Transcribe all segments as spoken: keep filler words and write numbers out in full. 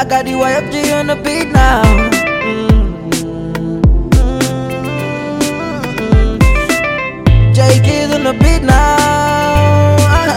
I got the Y F G on the beat now. Jake is on the beat now.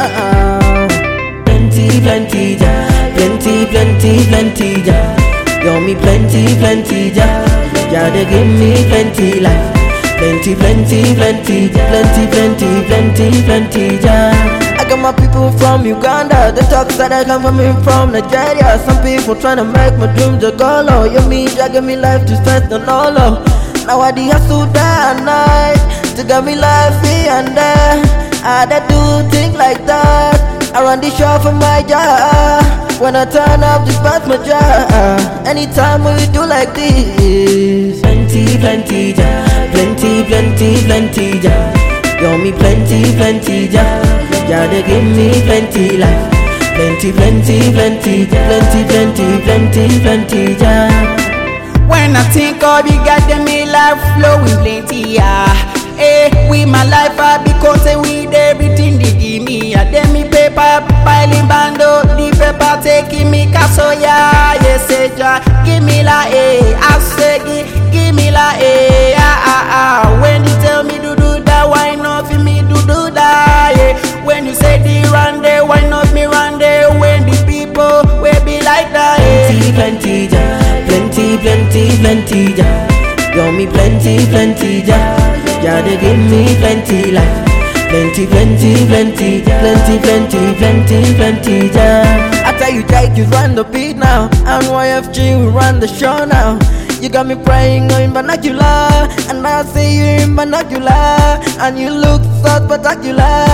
Plenty, plenty, ja. Plenty, plenty, plenty, ja. Yo, me plenty, plenty, ja. Ja, they give me plenty life. Plenty, plenty, plenty, plenty, plenty, plenty, plenty, ja. I got my people from Uganda. They talk that I come from me from Nigeria. Some people tryna make my dreams a go low. You mean ja give me life to spend on all low. Now I do hustle day and night to get me life here and there. I they do things like that. I run the show for my job. When I turn up, just pass my job. Anytime we do like this. Plenty, plenty, ja. Plenty, plenty, plenty, ja. Yo, me plenty, plenty, ja. Ja, they give me plenty life. Plenty, plenty, plenty, plenty, plenty, plenty, plenty, ja. When I think of it, got them me life flowing plenty, yeah. Hey, with my life I be content with everything they give me. Yeah, them me paper piling bando, the paper taking me castle, yeah. Yes, yeah, give me la eh, I say give, give me la eh, ah ah ah. When you tell me to do that, why not for me to do that? Yeah. When you say the run there, why not me run there? When the people will be like that, yeah. Plenty, plenty, ja. Plenty, plenty, plenty, ja. Yo, me plenty, plenty, ja. Ja, they give me plenty life. Plenty, plenty, plenty, plenty, plenty, plenty, plenty, ja. I tell you, Jake, you run the beat now, and Y F G we run the show now. You got me praying in vernacular, and I see you in vernacular, and you look so spectacular,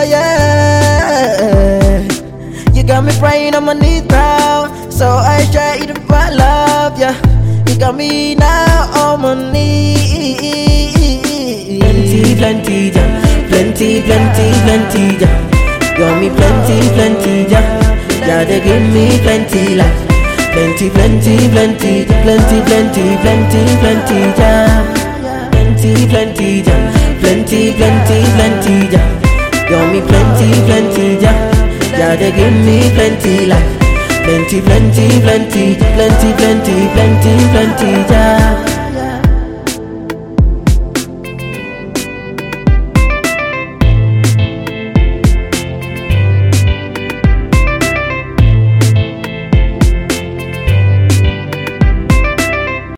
yeah. You got me praying on my knees now, so I share it if I love ya. You got me now on my knees. Plenty, plenty, ja. Plenty, plenty, plenty, ja. Got me plenty, plenty, ja. Ja, they give me plenty life. Plenty, plenty, plenty, plenty, plenty, plenty, plenty, ja. Plenty, plenty, ja. Plenty, plenty, plenty, ja. Got me plenty, plenty, ja. Ja, they give me plenty life. Plenty, plenty, plenty, plenty, plenty, plenty, plenty, ja.